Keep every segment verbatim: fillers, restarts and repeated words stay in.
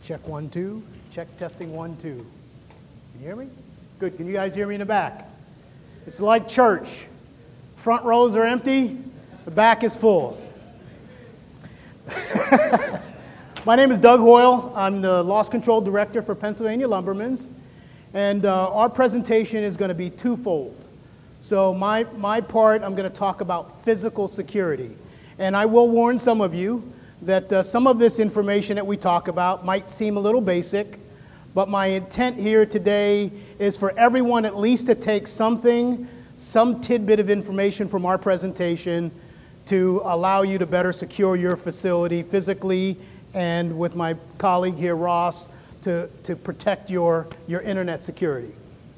Check one, two. Check testing one, two. Can you hear me? Good. Can you guys hear me in the back? It's like church. Front rows are empty. The back is full. My name is Doug Hoyle. I'm the Loss Control Director for Pennsylvania Lumbermen's. And uh, our presentation is going to be twofold. So my, my part, I'm going to talk about physical security. And I will warn some of you that uh, some of this information that we talk about might seem a little basic, but my intent here today is for everyone at least to take something, some tidbit of information from our presentation to allow you to better secure your facility physically, and with my colleague here, Ross, to, to protect your, your internet security.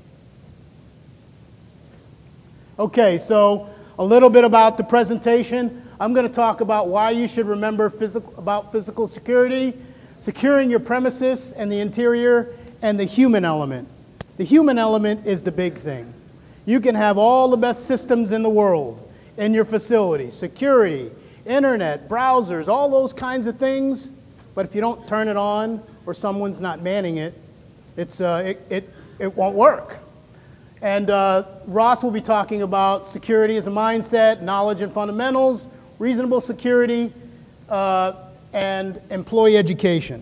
Okay, so a little bit about the presentation. I'm going to talk about why you should remember physical, about physical security, securing your premises and the interior, and the human element. The human element is the big thing. You can have all the best systems in the world in your facility, security, internet, browsers, all those kinds of things, but if you don't turn it on or someone's not manning it, it's, uh, it, it, it won't work. And uh, Ross will be talking about security as a mindset, knowledge and fundamentals, reasonable security, uh, and employee education.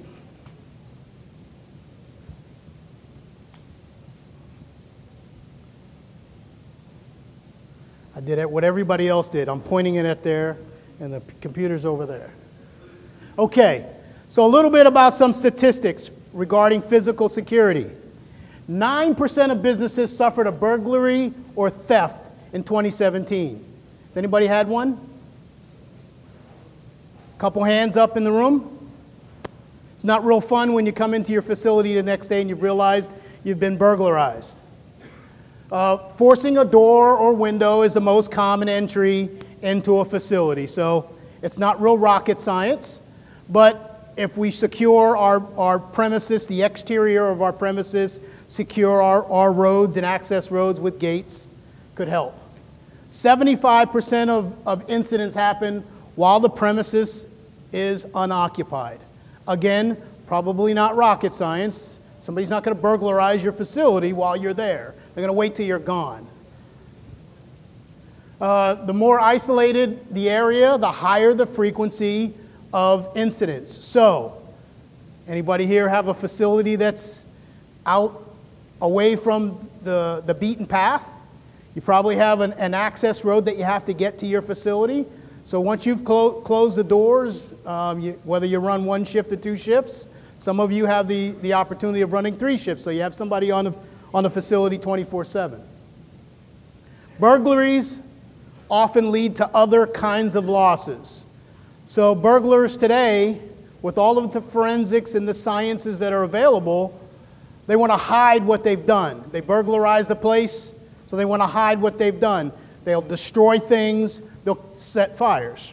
I did it what everybody else did. I'm pointing it at there, and the computer's over there. Okay, so a little bit about some statistics regarding physical security. nine percent of businesses suffered a burglary or theft in twenty seventeen. Has anybody had one? Couple hands up in the room. It's not real fun when you come into your facility the next day and you've realized you've been burglarized. Uh, forcing a door or window is the most common entry into a facility. So it's not real rocket science, but if we secure our, our premises, the exterior of our premises, secure our, our roads and access roads with gates, could help. seventy-five percent of, of incidents happen while the premises is unoccupied. Again, probably not rocket science. Somebody's not going to burglarize your facility while you're there. They're going to wait till you're gone. Uh, the more isolated the area, the higher the frequency of incidents. So, anybody here have a facility that's out away from the, the beaten path? You probably have an, an access road that you have to get to your facility. So once you've clo- closed the doors, um, you, whether you run one shift or two shifts, some of you have the, the opportunity of running three shifts, so you have somebody on the, on the facility twenty-four seven. Burglaries often lead to other kinds of losses. So burglars today, with all of the forensics and the sciences that are available, they want to hide what they've done. They burglarize the place, so they want to hide what they've done. They'll destroy things, they'll set fires.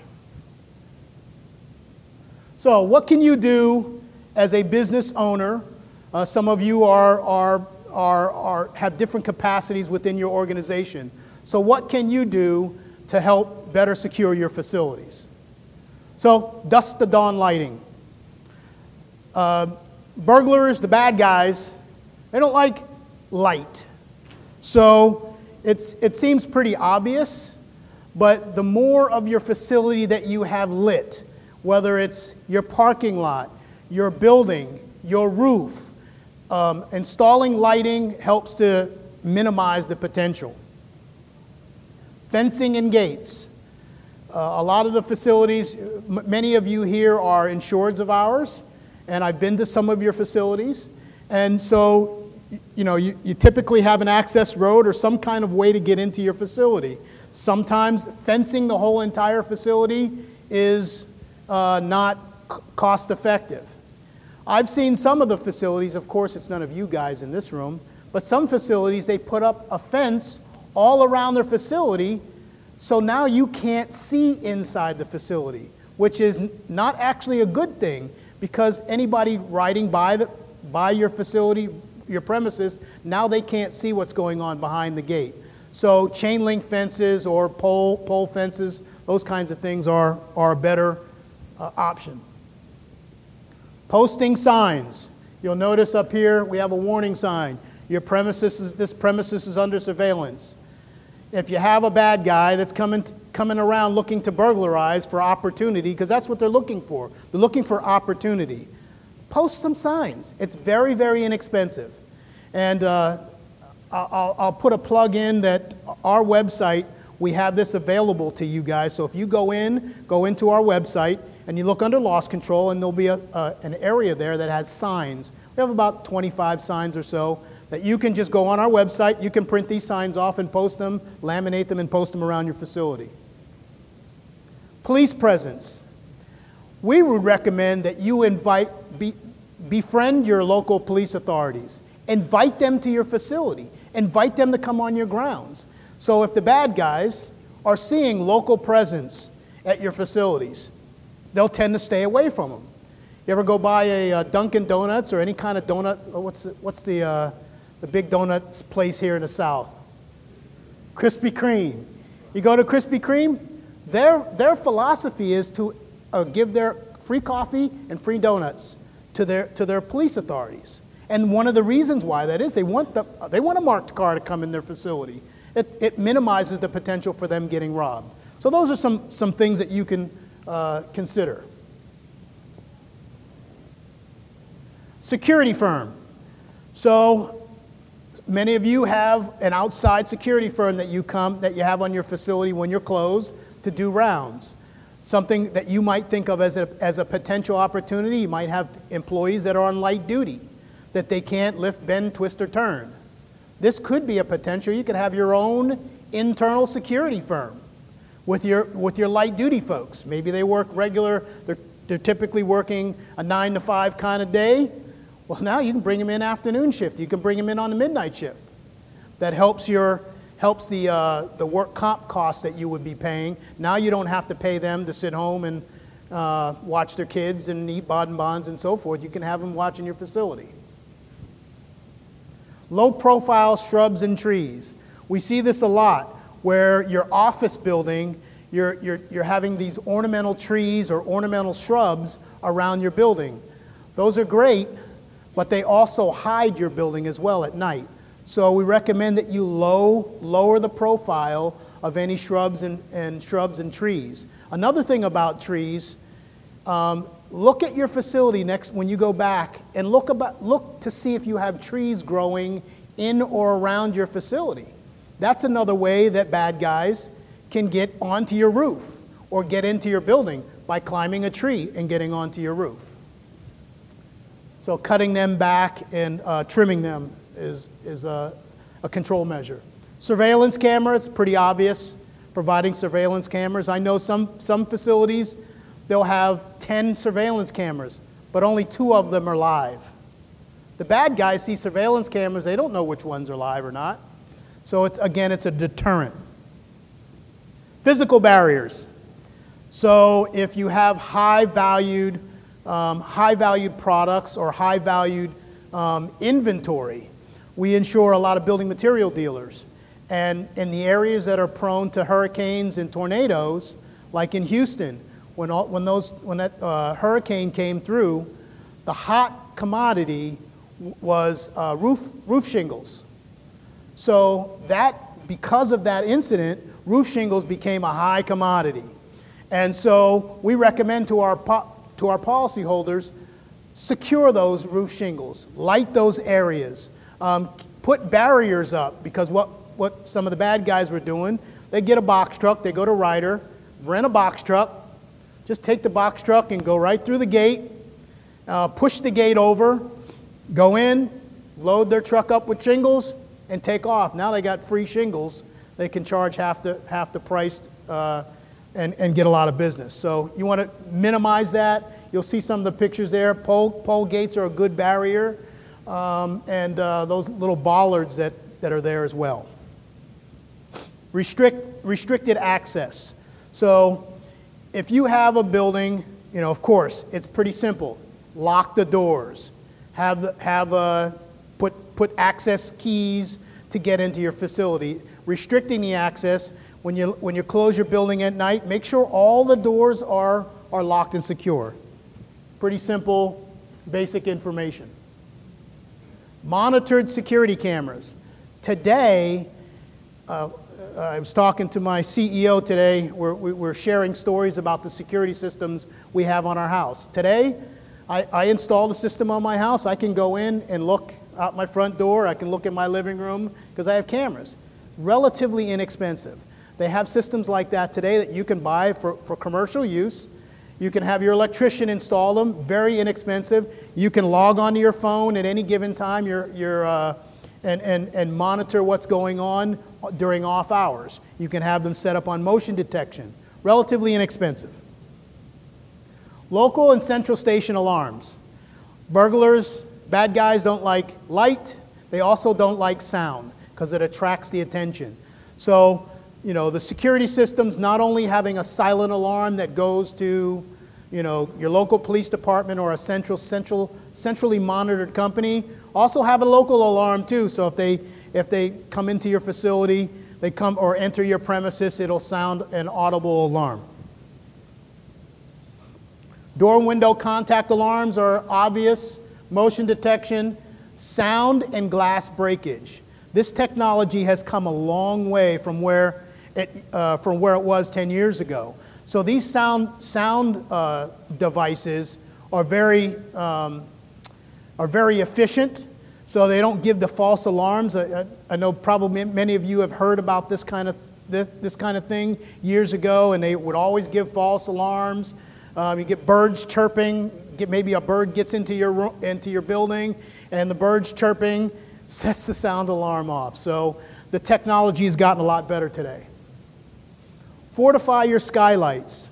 So what can you do as a business owner? Uh, some of you are, are, are, are, have different capacities within your organization. So what can you do to help better secure your facilities? So dusk to dawn lighting. Uh, burglars, the bad guys, they don't like light. So it's, it seems pretty obvious, but the more of your facility that you have lit, whether it's your parking lot, your building, your roof, um, installing lighting helps to minimize the potential. Fencing and gates. Uh, a lot of the facilities, m- many of you here are insureds of ours, and I've been to some of your facilities, and so you know, you, you typically have an access road or some kind of way to get into your facility. Sometimes fencing the whole entire facility is uh, not c- cost effective. I've seen some of the facilities, of course it's none of you guys in this room, but some facilities they put up a fence all around their facility, so now you can't see inside the facility, which is n- not actually a good thing, because anybody riding by the, by your facility, your premises, now they can't see what's going on behind the gate. So chain link fences or pole pole fences, those kinds of things are, are a better uh, option. Posting signs. You'll notice up here we have a warning sign. Your premises is, this premises is under surveillance. If you have a bad guy that's coming, coming around looking to burglarize for opportunity, because that's what they're looking for. They're looking for opportunity. Post some signs. It's very, very inexpensive. And uh, I'll, I'll put a plug in that our website, we have this available to you guys. So if you go in, go into our website, and you look under loss control, and there'll be a, a, an area there that has signs. We have about twenty-five signs or so that you can just go on our website. You can print these signs off and post them, laminate them, and post them around your facility. Police presence. We would recommend that you invite, be, befriend your local police authorities. Invite them to your facility. Invite them to come on your grounds. So if the bad guys are seeing local presence at your facilities, they'll tend to stay away from them. You ever go by a uh, Dunkin' Donuts or any kind of donut? Oh, what's the, what's the, uh, the big donuts place here in the South? Krispy Kreme. You go to Krispy Kreme, their, their philosophy is to uh, give their free coffee and free donuts to their, to their police authorities. And one of the reasons why that is, they want, the, they want a marked car to come in their facility. It, it minimizes the potential for them getting robbed. So those are some, some things that you can uh, consider. Security firm. So many of you have an outside security firm that you come, that you have on your facility when you're closed to do rounds. Something that you might think of as a, as a potential opportunity. You might have employees that are on light duty, that they can't lift, bend, twist, or turn. This could be a potential. You could have your own internal security firm with your, with your light duty folks. Maybe they work regular, they're, they're typically working a nine to five kind of day. Well, now you can bring them in afternoon shift. You can bring them in on the midnight shift. That helps your, helps the, uh, the work comp costs that you would be paying. Now you don't have to pay them to sit home and uh, watch their kids and eat bonbons and so forth. You can have them watching your facility. Low-profile shrubs and trees. We see this a lot, where your office building, you're, you're, you're having these ornamental trees or ornamental shrubs around your building. Those are great, but they also hide your building as well at night. So we recommend that you low, lower the profile of any shrubs and, and shrubs and trees. Another thing about trees, um, look at your facility next when you go back and look about look to see if you have trees growing in or around your facility. That's another way that bad guys can get onto your roof or get into your building, by climbing a tree and getting onto your roof. So cutting them back and uh, trimming them is, is a, a control measure. Surveillance cameras, pretty obvious, providing surveillance cameras. I know some, some facilities, they'll have ten surveillance cameras, but only two of them are live. The bad guys see surveillance cameras, they don't know which ones are live or not. So it's, again, it's a deterrent. Physical barriers. So if you have high-valued, um, high-valued products or high-valued um, inventory, we insure a lot of building material dealers. And in the areas that are prone to hurricanes and tornadoes, like in Houston, when, all, when, those, when that uh, hurricane came through, the hot commodity was uh, roof, roof shingles. So that, because of that incident, roof shingles became a high commodity. And so we recommend to our, po- to our policyholders, secure those roof shingles, light those areas, um, put barriers up, because what, what some of the bad guys were doing, they get a box truck, they go to Ryder, rent a box truck, just take the box truck and go right through the gate, uh, push the gate over, go in, load their truck up with shingles, and take off. Now they got free shingles. They can charge half the, half the price uh, and, and get a lot of business. So you want to minimize that. You'll see some of the pictures there. Pole, pole gates are a good barrier, um, and uh, those little bollards that, that are there as well. Restrict, restricted access. So if you have a building, you know, of course, it's pretty simple. Lock the doors. Have, the, have a, put, put access keys to get into your facility. Restricting the access, when you, when you close your building at night, make sure all the doors are, are locked and secure. Pretty simple, basic information. Monitored security cameras. Today, uh, I was talking to my C E O today. We're, we're sharing stories about the security systems we have on our house. Today, I, I installed a system on my house. I can go in and look out my front door. I can look in my living room because I have cameras. Relatively inexpensive. They have systems like that today that you can buy for, for commercial use. You can have your electrician install them, very inexpensive. You can log onto your phone at any given time you're, you're, uh, and, and, and monitor what's going on during off hours. You can have them set up on motion detection. Relatively inexpensive. Local and central station alarms. Burglars, bad guys don't like light. They also don't like sound because it attracts the attention. So, you know, the security systems not only having a silent alarm that goes to, you know, your local police department or a central, central, centrally monitored company, also have a local alarm too. So if they, if they come into your facility, they come or enter your premises, it'll sound an audible alarm. Door and window contact alarms are obvious. Motion detection, sound and glass breakage. This technology has come a long way from where it, uh, from where it was ten years ago. So these sound, sound uh, devices are very, um, are very efficient, so they don't give the false alarms. I, I know probably many of you have heard about this kind of, this, this kind of thing years ago, and they would always give false alarms. Um, you get birds chirping, get, maybe a bird gets into your, into your building, and the birds chirping sets the sound alarm off. So the technology has gotten a lot better today. Fortify your skylights.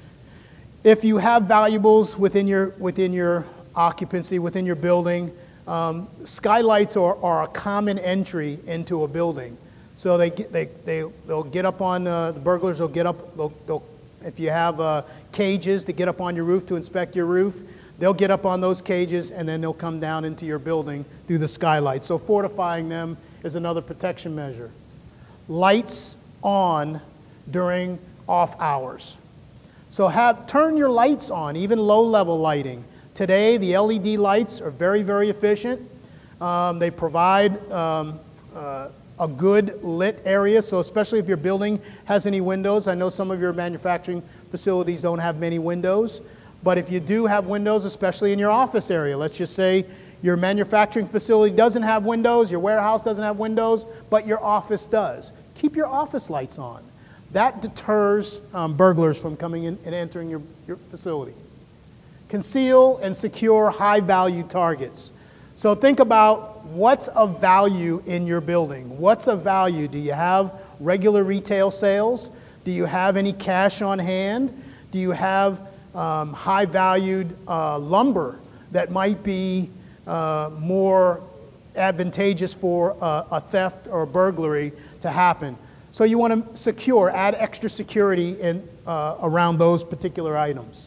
If you have valuables within your, within your occupancy, within your building, um, skylights are, are a common entry into a building. So they, get, they, they, they'll get up on, uh, the burglars will get up, they'll, they'll, if you have uh, cages to get up on your roof to inspect your roof, they'll get up on those cages and then they'll come down into your building through the skylights. So fortifying them is another protection measure. Lights on during off hours. So have, turn your lights on, even low-level lighting. Today, the L E D lights are very, very efficient. Um, they provide um, uh, a good lit area, so especially if your building has any windows. I know some of your manufacturing facilities don't have many windows, but if you do have windows, especially in your office area, let's just say your manufacturing facility doesn't have windows, your warehouse doesn't have windows, but your office does. Keep your office lights on. That deters um, burglars from coming in and entering your, your facility. Conceal and secure high-value targets. So think about what's of value in your building. What's of value? Do you have regular retail sales? Do you have any cash on hand? Do you have um, high-valued uh, lumber that might be uh, more advantageous for uh, a theft or a burglary to happen? So you want to secure, add extra security in, uh, around those particular items.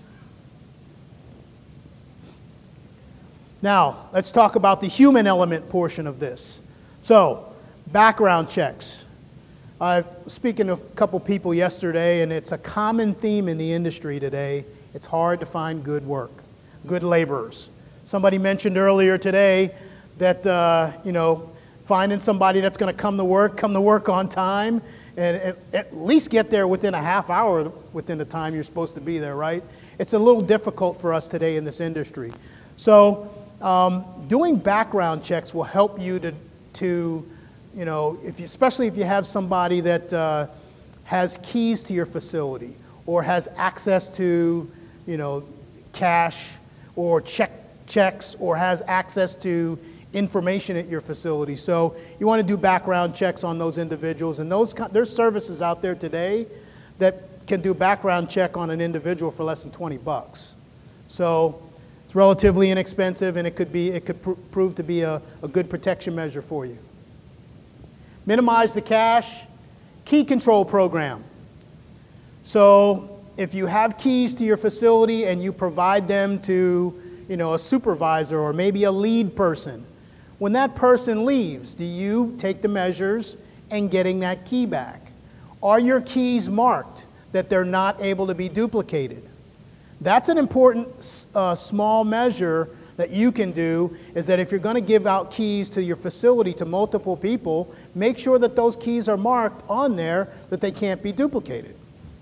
Now, let's talk about the human element portion of this. So, background checks. I was speaking to a couple people yesterday, and it's a common theme in the industry today. It's hard to find good work, good laborers. Somebody mentioned earlier today that, uh, you know, finding somebody that's going to come to work, come to work on time, and at, at least get there within a half hour within the time you're supposed to be there, right? It's a little difficult for us today in this industry. So um, doing background checks will help you to, to you know, if you, especially if you have somebody that uh, has keys to your facility or has access to, you know, cash or check checks or has access to information at your facility. So you want to do background checks on those individuals, and those there's services out there today that can do background check on an individual for less than twenty bucks. So it's relatively inexpensive, and it could be it could pr- prove to be a, a good protection measure for you. Minimize the cache. Key control program. So if you have keys to your facility and you provide them to, you know, a supervisor or maybe a lead person, when that person leaves, do you take the measures in getting that key back? Are your keys marked that they're not able to be duplicated? That's an important uh, small measure that you can do is that if you're going to give out keys to your facility to multiple people, make sure that those keys are marked on there that they can't be duplicated.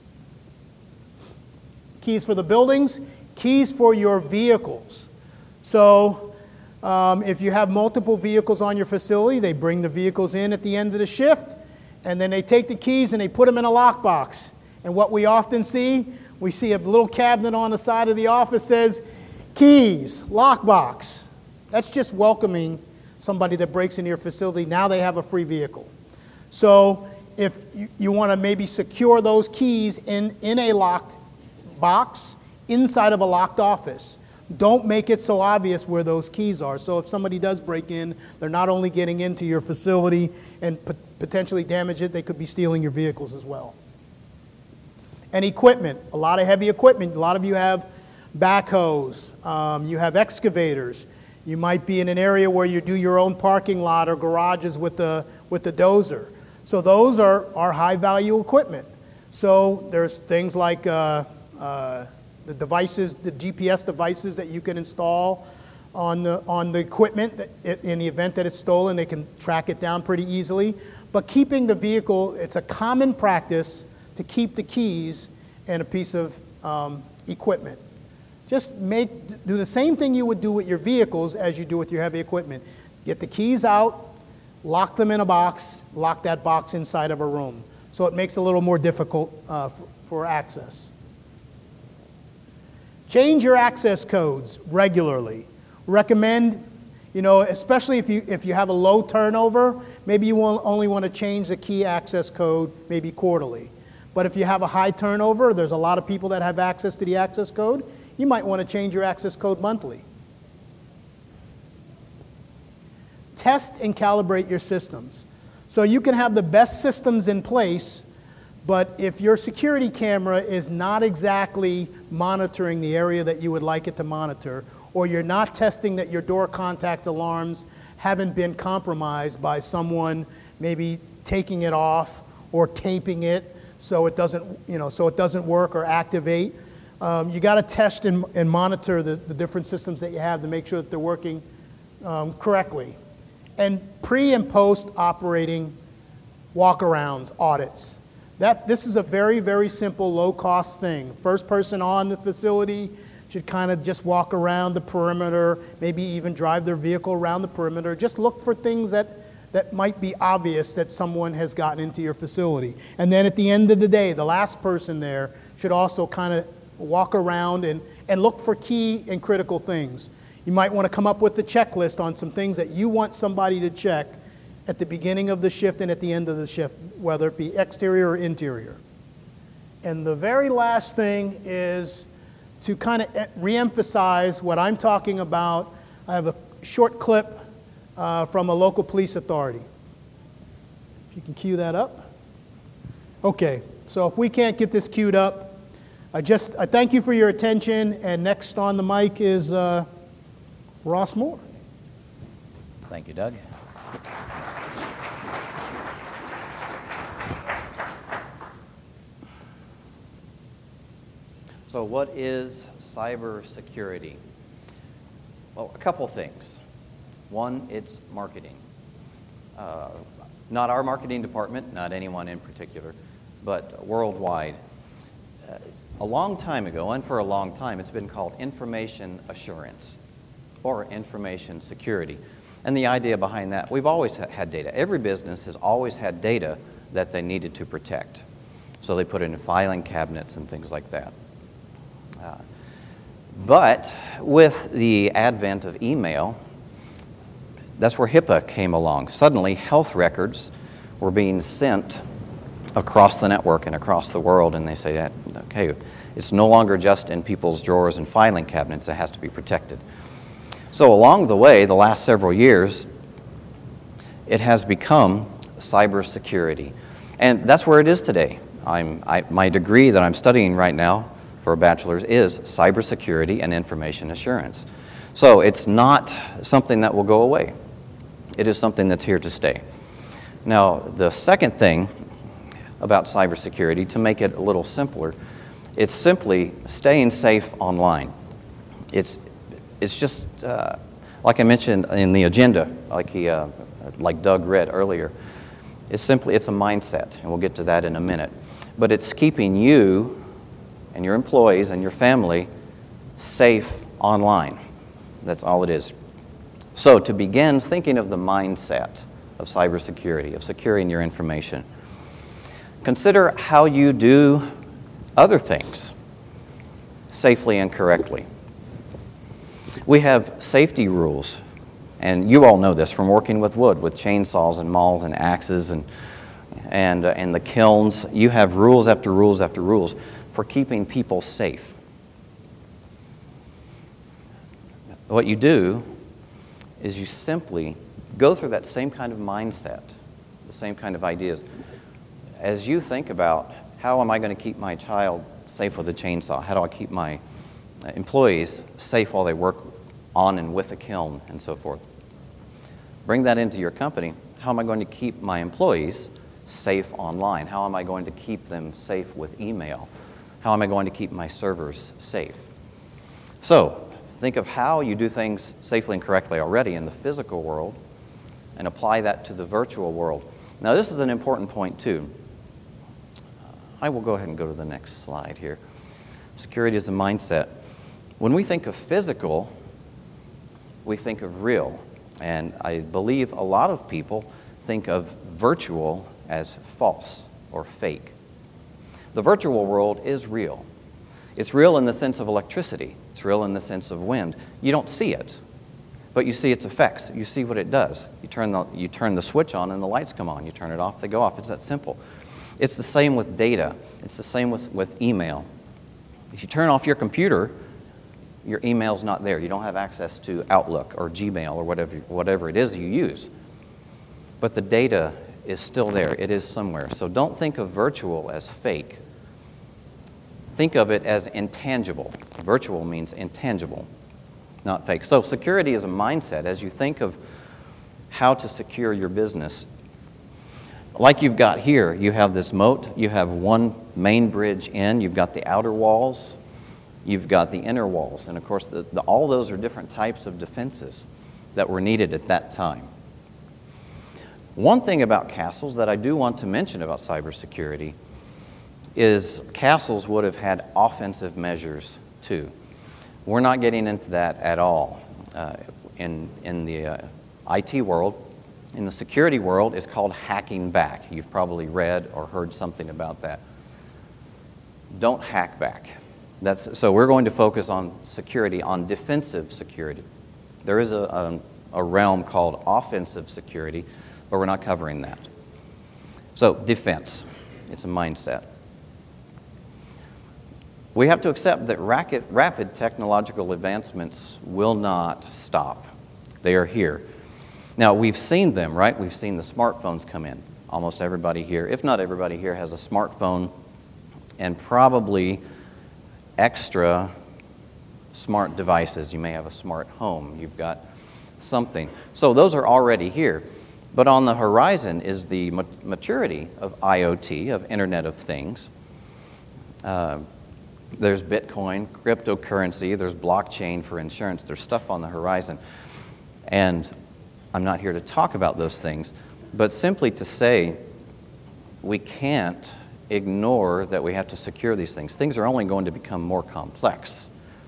Keys for the buildings, keys for your vehicles. So um, if you have multiple vehicles on your facility, they bring the vehicles in at the end of the shift, and then they take the keys and they put them in a lockbox. And what we often see, we see a little cabinet on the side of the office says, keys, lockbox. That's just welcoming somebody that breaks into your facility. Now they have a free vehicle. So if you, you want to maybe secure those keys in, in a locked box inside of a locked office, don't make it so obvious where those keys are. So if somebody does break in, they're not only getting into your facility and pot- potentially damage it, they could be stealing your vehicles as well. And equipment, a lot of heavy equipment. A lot of you have backhoes, um, you have excavators. You might be in an area where you do your own parking lot or garages with the, with the dozer. So those are, are high-value equipment. So there's things like uh, uh, the devices, the G P S devices that you can install on the, on the equipment that it, in the event that it's stolen. They can track it down pretty easily. But keeping the vehicle, it's a common practice to keep the keys and a piece of um, equipment. Just make, do the same thing you would do with your vehicles as you do with your heavy equipment. Get the keys out, lock them in a box, lock that box inside of a room. So it makes it a little more difficult uh, for, for access. Change your access codes regularly. Recommend, you know, especially if you, if you have a low turnover, maybe you will only want to change the key access code maybe quarterly. But if you have a high turnover, there's a lot of people that have access to the access code, you might want to change your access code monthly. Test and calibrate your systems. So you can have the best systems in place, but if your security camera is not exactly monitoring the area that you would like it to monitor, or you're not testing that your door contact alarms haven't been compromised by someone maybe taking it off or taping it so it doesn't, you know, so it doesn't work or activate, Um, you got to test and, and monitor the, the different systems that you have to make sure that they're working um, correctly. And pre and post operating walkarounds, audits. That, this is a very, very simple, low-cost thing. First person on the facility should kind of just walk around the perimeter, maybe even drive their vehicle around the perimeter. Just look for things that, that might be obvious that someone has gotten into your facility. And then at the end of the day, the last person there should also kind of walk around and, and look for key and critical things. You might want to come up with a checklist on some things that you want somebody to check at the beginning of the shift and at the end of the shift, whether it be exterior or interior. And the very last thing is to kind of reemphasize what I'm talking about. I have a short clip uh, from a local police authority. If you can cue that up. Okay, so if we can't get this queued up, I just I thank you for your attention, and next on the mic is uh, Ross Moore. Thank you, Doug. So what is cybersecurity? Well, a couple things. One, it's marketing. Uh, not our marketing department, not anyone in particular, but worldwide. Uh, a long time ago, and for a long time, it's been called information assurance or information security. And the idea behind that, we've always had data. Every business has always had data that they needed to protect. So they put it in filing cabinets and things like that. Uh, but with the advent of email, that's where HIPAA came along. Suddenly, health records were being sent across the network and across the world, and they say that, okay, it's no longer just in people's drawers and filing cabinets, it has to be protected. So along the way, the last several years, it has become cybersecurity. And that's where it is today. I'm, I, my degree that I'm studying right now for a bachelor's is cybersecurity and information assurance. So it's not something that will go away. It is something that's here to stay. Now, the second thing about cybersecurity, to make it a little simpler, it's simply staying safe online. It's it's just, uh, like I mentioned in the agenda, like he, uh, like Doug read earlier, it's simply, it's a mindset, and we'll get to that in a minute. But it's keeping you and your employees and your family safe online. That's all it is. So to begin thinking of the mindset of cybersecurity, of securing your information, consider how you do other things safely and correctly. We have safety rules, and you all know this from working with wood, with chainsaws and mauls and axes and and uh, and the kilns. You have rules after rules after rules for keeping people safe. What you do is you simply go through that same kind of mindset, the same kind of ideas. As you think about, how am I going to keep my child safe with a chainsaw? How do I keep my employees safe while they work on and with a kiln and so forth? Bring that into your company. How am I going to keep my employees safe online? How am I going to keep them safe with email? How am I going to keep my servers safe? So, think of how you do things safely and correctly already in the physical world and apply that to the virtual world. Now, this is an important point, too. I will go ahead and go to the next slide here. Security is a mindset. When we think of physical, we think of real. And I believe a lot of people think of virtual as false or fake. The virtual world is real. It's real in the sense of electricity. It's real in the sense of wind. You don't see it, but you see its effects. You see what it does. You turn the, you turn the switch on and the lights come on. You turn it off, they go off. It's that simple. It's the same with data. It's the same with, with email. If you turn off your computer, your email's not there. You don't have access to Outlook or Gmail or whatever, whatever it is you use. But the data is still there. It is somewhere. So don't think of virtual as fake. Think of it as intangible. Virtual means intangible, not fake. So security is a mindset. As you think of how to secure your business, like you've got here, you have this moat, you have one main bridge in, you've got the outer walls, you've got the inner walls, and of course the, the, all those are different types of defenses that were needed at that time. One thing about castles that I do want to mention about cybersecurity is castles would have had offensive measures too. We're not getting into that at all. Uh, in, in the uh, I T world, in the security world, it's called hacking back. You've probably read or heard something about that. Don't hack back. That's, so we're going to focus on security, on defensive security. There is a, a, a realm called offensive security, but we're not covering that. So defense, it's a mindset. We have to accept that rapid, rapid technological advancements will not stop. They are here. Now, we've seen them, right? We've seen the smartphones come in. Almost everybody here, if not everybody here, has a smartphone and probably extra smart devices. You may have a smart home. You've got something. So those are already here. But on the horizon is the maturity of I O T, of Internet of Things. Uh, there's Bitcoin, cryptocurrency, there's blockchain for insurance. There's stuff on the horizon. And I'm not here to talk about those things, but simply to say we can't ignore that we have to secure these things. Things are only going to become more complex.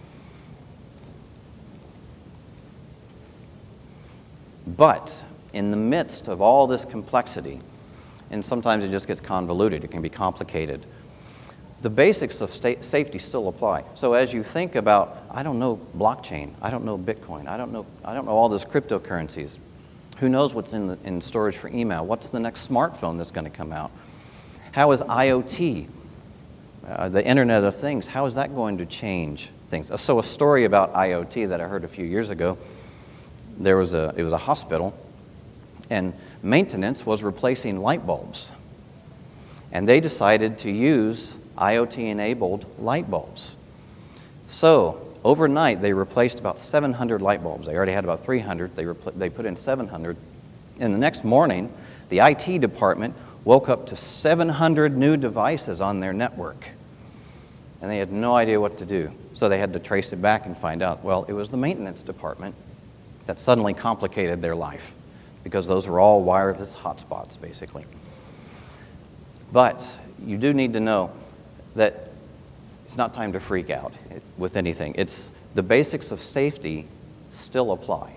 But in the midst of all this complexity, and sometimes it just gets convoluted, it can be complicated, the basics of sta- safety still apply. So as you think about, I don't know blockchain, I don't know Bitcoin, I don't know, I don't know all those cryptocurrencies. Who knows what's in, the, in storage for email? What's the next smartphone that's going to come out? How is I O T, uh, the Internet of Things, how is that going to change things? So a story about I O T that I heard a few years ago, there was a, it was a hospital, and maintenance was replacing light bulbs. And they decided to use I O T-enabled light bulbs. So overnight, they replaced about seven hundred light bulbs. They already had about three hundred. They, repl- they put in seven hundred. And the next morning, the I T department woke up to seven hundred new devices on their network. And they had no idea what to do. So they had to trace it back and find out, well, it was the maintenance department that suddenly complicated their life because those were all wireless hotspots, basically. But you do need to know that it's not time to freak out with anything. It's the basics of safety still apply.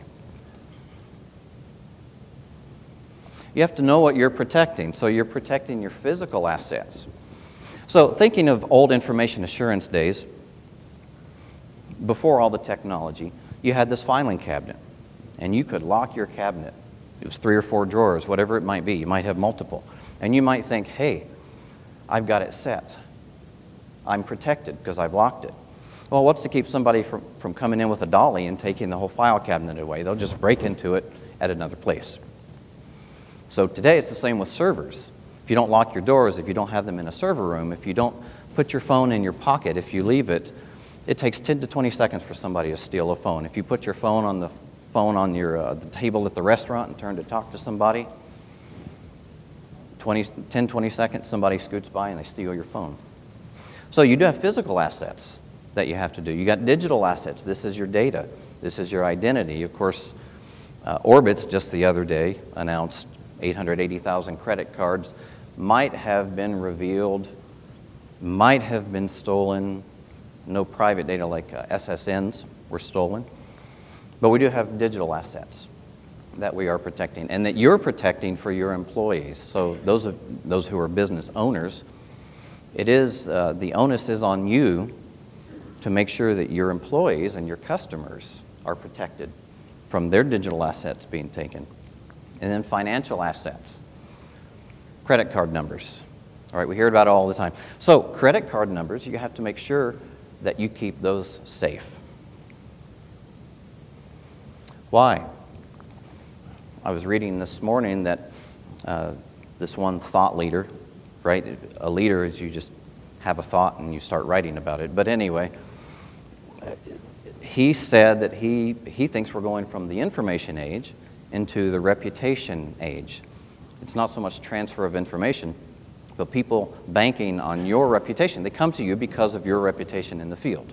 You have to know what you're protecting. So you're protecting your physical assets. So thinking of old information assurance days, before all the technology, you had this filing cabinet, and you could lock your cabinet. It was three or four drawers, whatever it might be. You might have multiple. And you might think, hey, I've got it set. I'm protected because I've locked it. Well, what's to keep somebody from, from coming in with a dolly and taking the whole file cabinet away? They'll just break into it at another place. So today it's the same with servers. If you don't lock your doors, if you don't have them in a server room, if you don't put your phone in your pocket, if you leave it, it takes ten to twenty seconds for somebody to steal a phone. If you put your phone on the phone on your uh, the table at the restaurant and turn to talk to somebody, twenty, ten, twenty seconds, somebody scoots by and they steal your phone. So you do have physical assets that you have to do. You got digital assets. This is your data. This is your identity. Of course, uh, Orbitz just the other day announced eight hundred eighty thousand credit cards might have been revealed, might have been stolen. No private data like uh, S S Ns were stolen. But we do have digital assets that we are protecting and that you're protecting for your employees. So those of those who are business owners, it is uh, the onus is on you to make sure that your employees and your customers are protected from their digital assets being taken. And then financial assets, credit card numbers. All right, we hear about it all the time. So credit card numbers, you have to make sure that you keep those safe. Why? I was reading this morning that uh, this one thought leader, right? A leader is you just have a thought and you start writing about it. But anyway, he said that he, he thinks we're going from the information age into the reputation age. It's not so much transfer of information, but people banking on your reputation. They come to you because of your reputation in the field.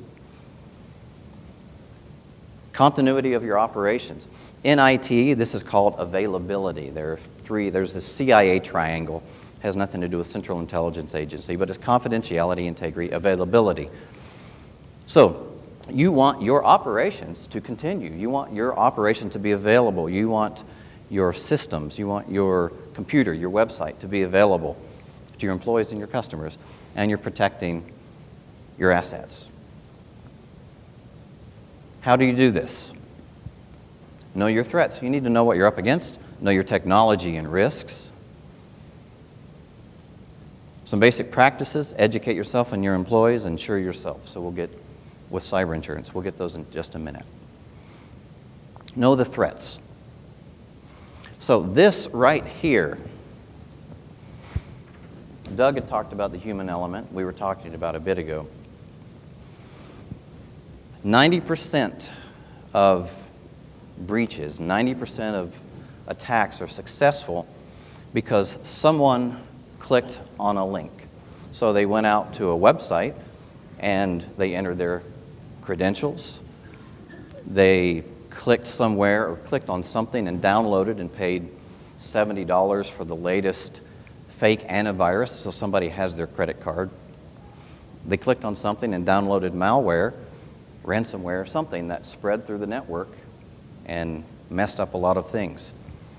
Continuity of your operations. In I T, this is called availability. There are three. There's this C I A triangle. It has nothing to do with Central Intelligence Agency, but it's confidentiality, integrity, availability. So you want your operations to continue. You want your operation to be available. You want your systems, you want your computer, your website to be available to your employees and your customers, and you're protecting your assets. How do you do this? Know your threats. You need to know what you're up against, know your technology and risks. Some basic practices: educate yourself and your employees, insure yourself. So we'll get with cyber insurance. We'll get those in just a minute. Know the threats. So this right here, Doug had talked about the human element. We were talking about a bit ago. ninety percent of breaches, ninety percent of attacks are successful because someone clicked on a link. So they went out to a website and they entered their credentials. They clicked somewhere or clicked on something and downloaded and paid seventy dollars for the latest fake antivirus, so somebody has their credit card. They clicked on something and downloaded malware, ransomware, something that spread through the network and messed up a lot of things.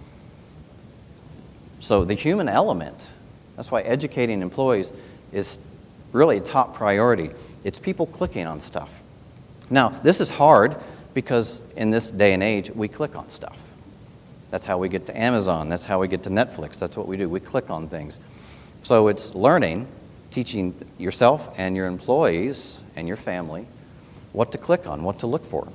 So the human element, that's why educating employees is really a top priority. It's people clicking on stuff. Now, this is hard because in this day and age, we click on stuff. That's how we get to Amazon. That's how we get to Netflix. That's what we do. We click on things. So it's learning, teaching yourself and your employees and your family what to click on, what to look for.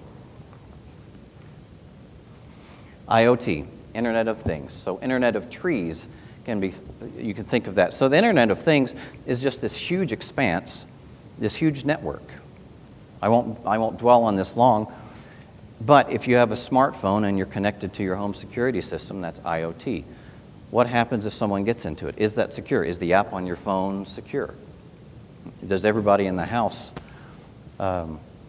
I O T, Internet of Things. So Internet of Trees can be, you can think of that. So the Internet of Things is just this huge expanse, this huge network. I won't, I won't dwell on this long, but if you have a smartphone and you're connected to your home security system, that's I O T. What happens if someone gets into it? Is that secure? Is the app on your phone secure? Does everybody in the house um,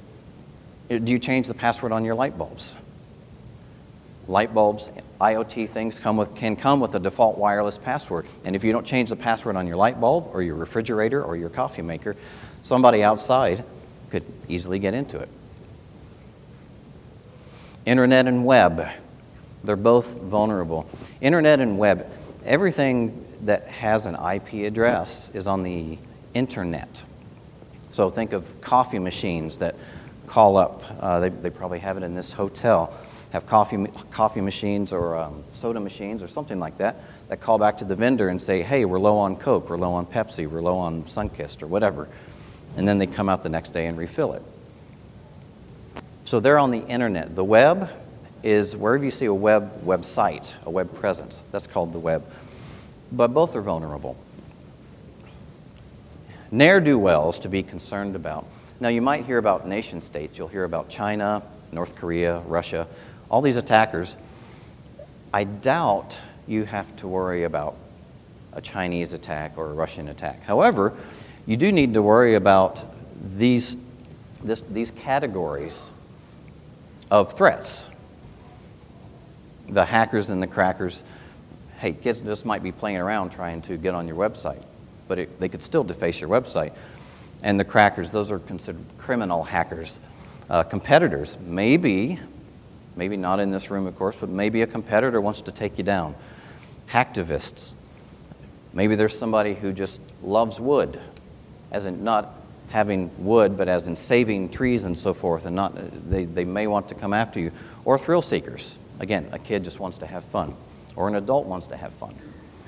Do you change the password on your light bulbs? Light bulbs, IoT things come with, can come with a default wireless password. And if you don't change the password on your light bulb or your refrigerator or your coffee maker, somebody outside could easily get into it. Internet and web, they're both vulnerable. Internet and web, everything that has an I P address is on the internet. So think of coffee machines that call up, uh, they, they probably have it in this hotel, have coffee coffee machines or um, soda machines or something like that, that call back to the vendor and say, hey, we're low on Coke, we're low on Pepsi, we're low on Sunkist or whatever. And then they come out the next day and refill it. So they're on the internet. The web is wherever you see a web website, a web presence. That's called the web. But both are vulnerable. Ne'er-do-wells to be concerned about. Now you might hear about nation states. You'll hear about China, North Korea, Russia, all these attackers. I doubt you have to worry about a Chinese attack or a Russian attack. However, you do need to worry about these, this, these categories of threats. The hackers and the crackers, hey, kids just might be playing around trying to get on your website, but it, they could still deface your website. And the crackers, those are considered criminal hackers. Uh, competitors, maybe, maybe not in this room, of course, but maybe a competitor wants to take you down. Hacktivists, maybe there's somebody who just loves wood, as in not having wood, but as in saving trees and so forth, and not they, they may want to come after you. Or thrill seekers. Again, a kid just wants to have fun, or an adult wants to have fun.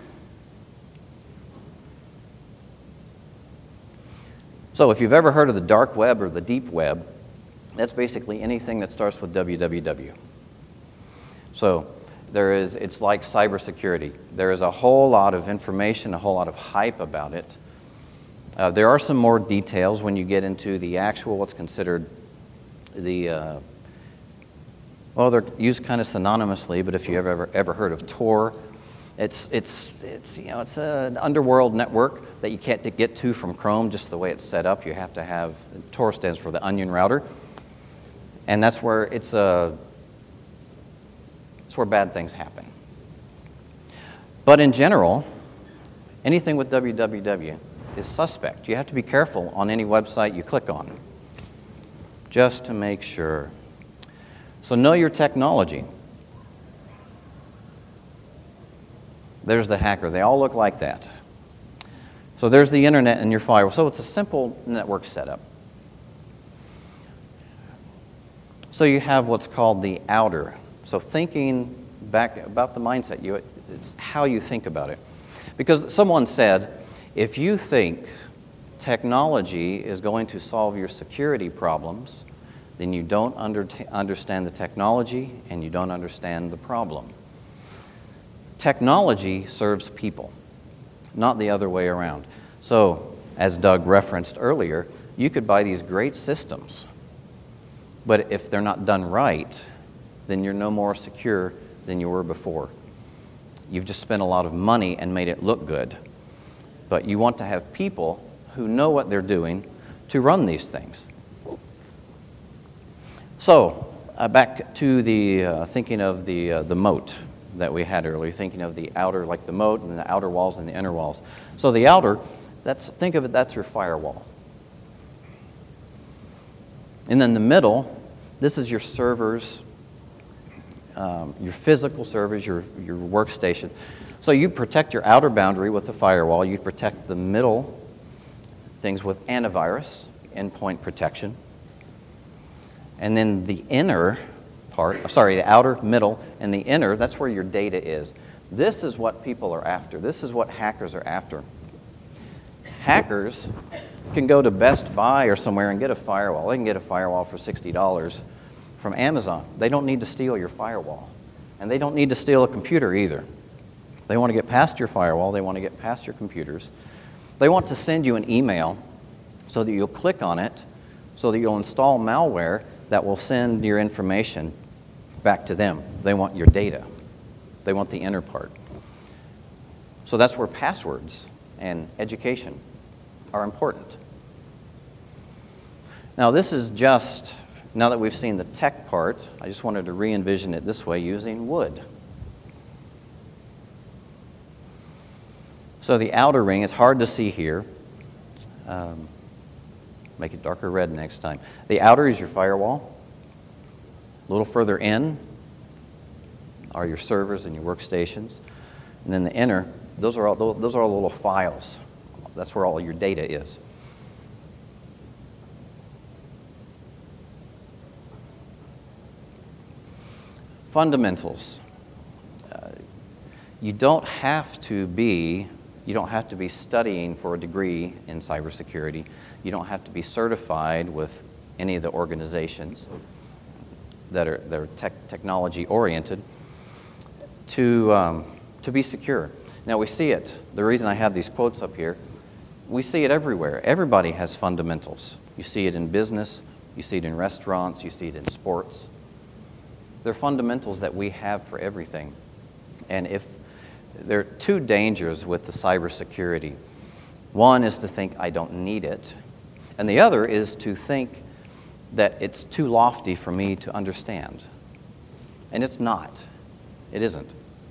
So if you've ever heard of the dark web or the deep web, that's basically anything that starts with W W W. So there is, it's like cybersecurity. There is a whole lot of information, a whole lot of hype about it. Uh, there are some more details when you get into the actual, what's considered the, uh, well, they're used kind of synonymously, but if you've ever ever heard of Tor, it's it's it's you know it's an underworld network that you can't get to from Chrome just the way it's set up. You have to have, Tor stands for the onion router, and that's where it's a it's where bad things happen. But in general, anything with W W W is suspect. You have to be careful on any website you click on, just to make sure. So know your technology. There's the hacker. They all look like that. So there's the internet and your firewall. So it's a simple network setup. So you have what's called the outer. So thinking back about the mindset, you, it's how you think about it. Because someone said, if you think technology is going to solve your security problems, then you don't under, understand the technology and you don't understand the problem. Technology serves people, not the other way around. So, as Doug referenced earlier, you could buy these great systems, but if they're not done right, then you're no more secure than you were before. You've just spent a lot of money and made it look good. But you want to have people who know what they're doing to run these things. So, uh, back to the uh, thinking of the uh, the moat that we had earlier, thinking of the outer, like the moat, and the outer walls and the inner walls. So the outer, that's think of it, that's your firewall. And then the middle, this is your servers, um, your physical servers, your your workstation. So you protect your outer boundary with the firewall. You protect the middle things with antivirus, endpoint protection. And then the inner part, sorry, the outer, middle, and the inner, that's where your data is. This is what people are after. This is what hackers are after. Hackers can go to Best Buy or somewhere and get a firewall. They can get a firewall for sixty dollars from Amazon. They don't need to steal your firewall. And they don't need to steal a computer either. They want to get past your firewall. They want to get past your computers. They want to send you an email so that you'll click on it, so that you'll install malware that will send your information back to them. They want your data. They want the inner part. So that's where passwords and education are important. Now this is just Now that we've seen the tech part, I just wanted to re-envision it this way using wood. So the outer ring, it's hard to see here. Um, make it darker red next time. The outer is your firewall. A little further in are your servers and your workstations. And then the inner, those are all, those are all little files. That's where all your data is. Fundamentals. Uh, you don't have to be You don't have to be studying for a degree in cybersecurity. You don't have to be certified with any of the organizations that are, that are tech, technology oriented to, um, to be secure. Now we see it. The reason I have these quotes up here, we see it everywhere. Everybody has fundamentals. You see it in business, you see it in restaurants, you see it in sports. They're fundamentals that we have for everything. And if there are two dangers with the cybersecurity. One is to think I don't need it, and the other is to think that it's too lofty for me to understand. And it's not. It isn't.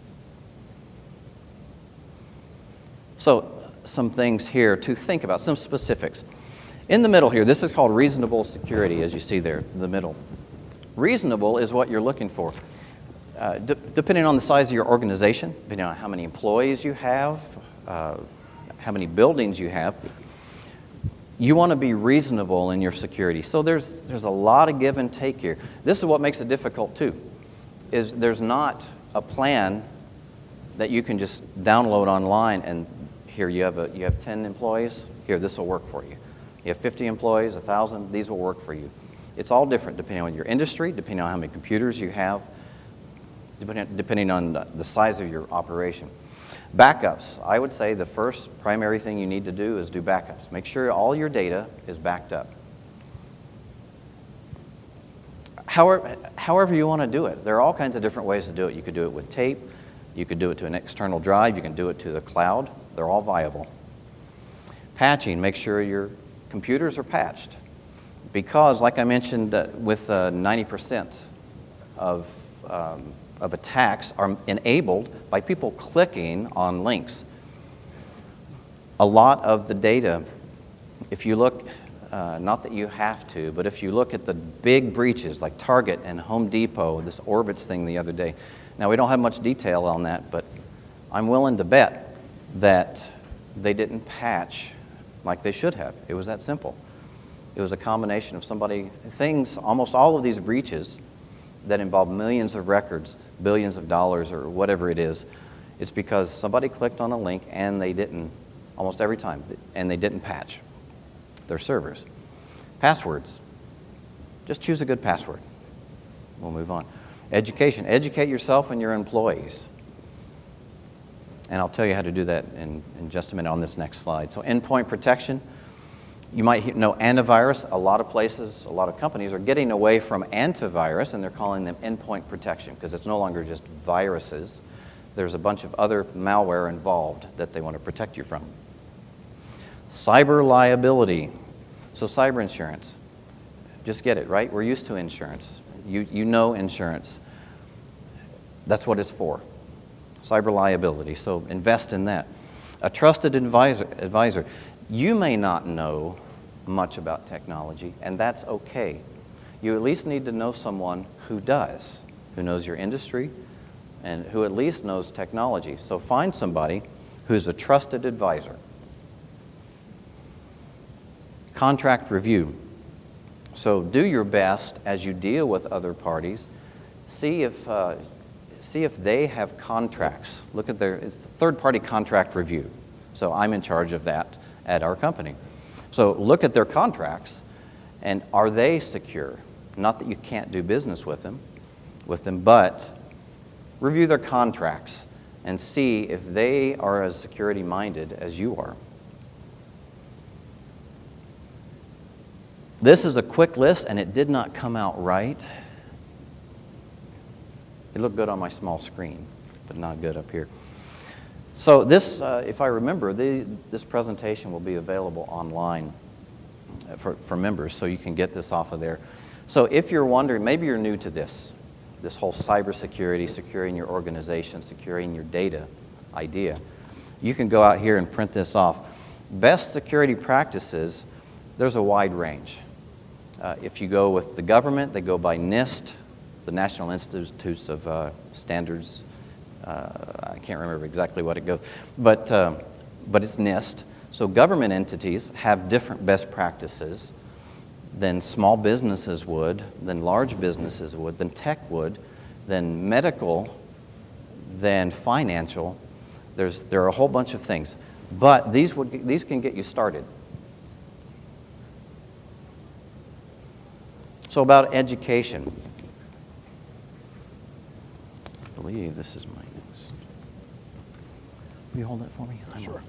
So, some things here to think about, some specifics. In the middle here, this is called reasonable security, as you see there in the middle. Reasonable is what you're looking for. Uh, de- depending on the size of your organization, depending on how many employees you have, uh, how many buildings you have, you want to be reasonable in your security. So there's there's a lot of give and take here. This is what makes it difficult too, is there's not a plan that you can just download online and here you have a you have ten employees, here this will work for you. You have fifty employees, one thousand, these will work for you. It's all different depending on your industry, depending on how many computers you have, depending, depending on the size of your operation. Backups. I would say the first primary thing you need to do is do backups. Make sure all your data is backed up. However, however you want to do it. There are all kinds of different ways to do it. You could do it with tape. You could do it to an external drive. You can do it to the cloud. They're all viable. Patching. Make sure your computers are patched. Because, like I mentioned, uh, with uh, ninety percent of um, of attacks are enabled by people clicking on links. A lot of the data, if you look, uh, not that you have to, but if you look at the big breaches like Target and Home Depot, this Orbitz thing the other day. Now, we don't have much detail on that, but I'm willing to bet that they didn't patch like they should have. It was that simple. It was a combination of somebody, things, almost all of these breaches that involve millions of records, billions of dollars, or whatever it is, it's because somebody clicked on a link and they didn't, almost every time, and they didn't patch their servers. Passwords. Just choose a good password. We'll move on. Education. Educate yourself and your employees. And I'll tell you how to do that in, in just a minute on this next slide. So endpoint protection. You might know antivirus. A lot of places, a lot of companies are getting away from antivirus and they're calling them endpoint protection because it's no longer just viruses. There's a bunch of other malware involved that they want to protect you from. Cyber liability. So cyber insurance. Just get it, right? We're used to insurance. You, you know insurance. That's what it's for. Cyber liability. So invest in that. A trusted advisor. advisor. You may not know much about technology, and that's okay. You at least need to know someone who does, who knows your industry, and who at least knows technology. So find somebody who's a trusted advisor. Contract review. So do your best as you deal with other parties. See if uh, see if they have contracts. Look at their it's third-party contract review. So I'm in charge of that at our company. So look at their contracts, and are they secure? Not that you can't do business with them, with them, but review their contracts and see if they are as security-minded as you are. This is a quick list, and it did not come out right. It looked good on my small screen, but not good up here. So this, uh, if I remember, the, this presentation will be available online for, for members, so you can get this off of there. So if you're wondering, maybe you're new to this, this whole cybersecurity, securing your organization, securing your data idea, you can go out here and print this off. Best security practices, there's a wide range. Uh, if you go with the government, they go by NIST, the National Institutes of uh, Standards. Uh, I can't remember exactly what it goes, but, uh, but it's NIST. So government entities have different best practices than small businesses would, than large businesses would, than tech would, than medical, than financial. There's, there are a whole bunch of things. But these, would, these can get you started. So about education. I believe this is my next. Will you hold that for me? Sure.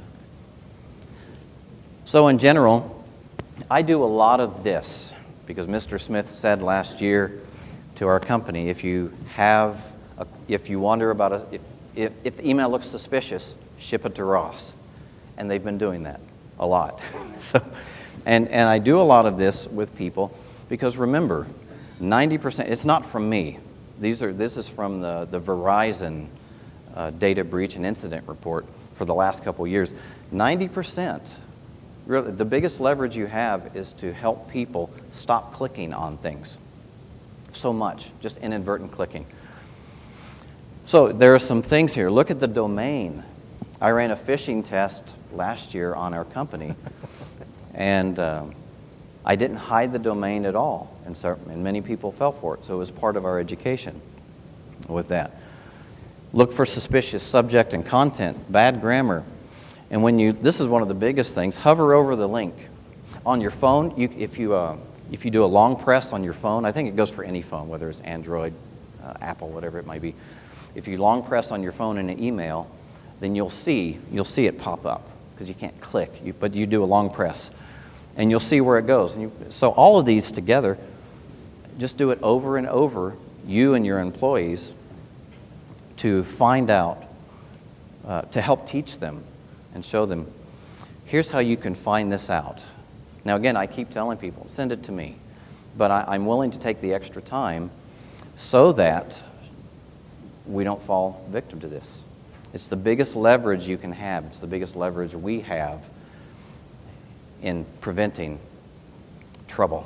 So in general, I do a lot of this because Mister Smith said last year to our company, if you have, a, if you wonder about a, if, if, if the email looks suspicious, ship it to Ross. And they've been doing that a lot. so, and, and I do a lot of this with people because remember, ninety percent, it's not from me. These are, this is from the, the Verizon uh, data breach and incident report for the last couple years. ninety percent, really, the biggest leverage you have is to help people stop clicking on things so much, just inadvertent clicking. So there are some things here. Look at the domain. I ran a phishing test last year on our company, and um, I didn't hide the domain at all, and, so, and many people fell for it, so it was part of our education with that. Look for suspicious subject and content, bad grammar, and when you, this is one of the biggest things, hover over the link. On your phone, you, if, you, uh, if you do a long press on your phone, I think it goes for any phone, whether it's Android, uh, Apple, whatever it might be. If you long press on your phone in an email, then you'll see, you'll see it pop up, because you can't click, you, but you do a long press. And you'll see where it goes. And you, so all of these together, just do it over and over, you and your employees, to find out, uh, to help teach them and show them, here's how you can find this out. Now again, I keep telling people, send it to me. But I, I'm willing to take the extra time so that we don't fall victim to this. It's the biggest leverage you can have. It's the biggest leverage we have in preventing trouble.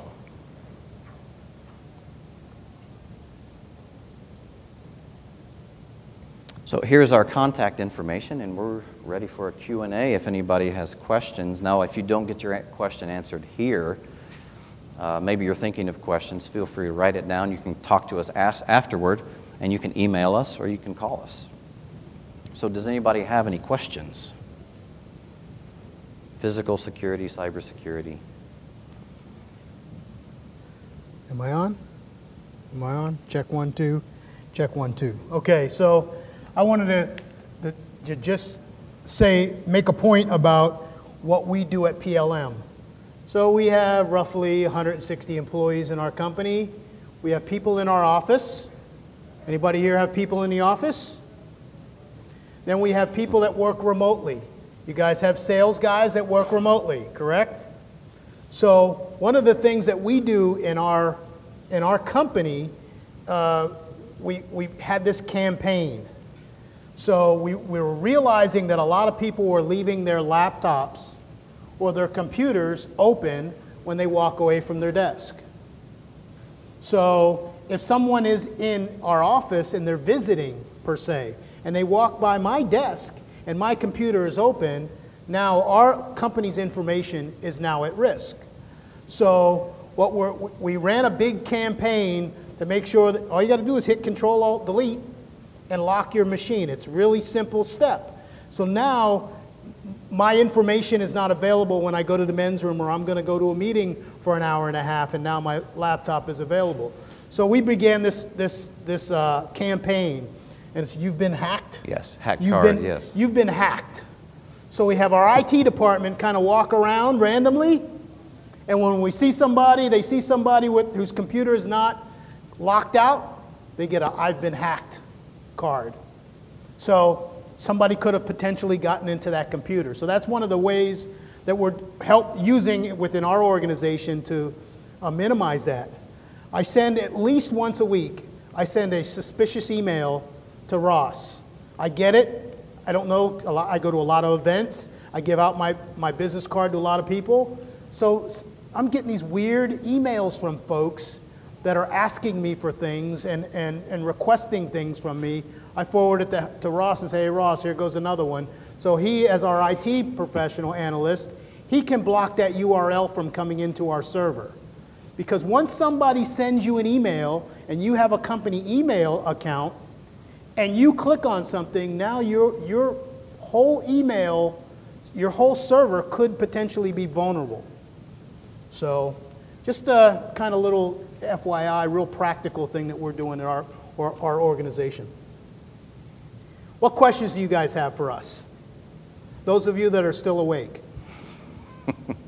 So here's our contact information, and we're ready for a Q and A if anybody has questions. Now, if you don't get your question answered here, uh, maybe you're thinking of questions, feel free to write it down. You can talk to us afterward, and you can email us or you can call us. So does anybody have any questions? Physical security, cybersecurity. Am I on? Am I on? Check one, two. Check one, two. Okay, so I wanted to, to, to just say, make a point about what we do at P L M. So we have roughly one hundred sixty employees in our company. We have people in our office. Anybody here have people in the office? Then we have people that work remotely. You guys have sales guys that work remotely, correct? So one of the things that we do in our in our company, uh, we we had this campaign. So we, we were realizing that a lot of people were leaving their laptops or their computers open when they walk away from their desk. So if someone is in our office and they're visiting, per se, and they walk by my desk and my computer is open, now our company's information is now at risk. So what we're, we ran a big campaign to make sure that all you got to do is hit Control Alt Delete and lock your machine. It's a really simple step. So now my information is not available when I go to the men's room or I'm going to go to a meeting for an hour and a half, and now my laptop is available. So we began this this this uh, campaign, and it's you've been hacked. Yes, hacked you've card. Been, yes, you've been hacked. So we have our I T department kind of walk around randomly, and when we see somebody, they see somebody with whose computer is not locked out, they get a I've been hacked card. So somebody could have potentially gotten into that computer. So that's one of the ways that we're help using within our organization to uh, minimize that. I send at least once a week, I send a suspicious email to Ross. I get it. I don't know. A lot, I go to a lot of events. I give out my, my business card to a lot of people. So I'm getting these weird emails from folks that are asking me for things and, and, and requesting things from me. I forward it to, to Ross and say, hey, Ross, here goes another one. So he, as our I T professional analyst, he can block that U R L from coming into our server. Because once somebody sends you an email and you have a company email account and you click on something, now your, your whole email, your whole server could potentially be vulnerable. So just a kind of little F Y I, real practical thing that we're doing in our, our, our organization. What questions do you guys have for us? Those of you that are still awake.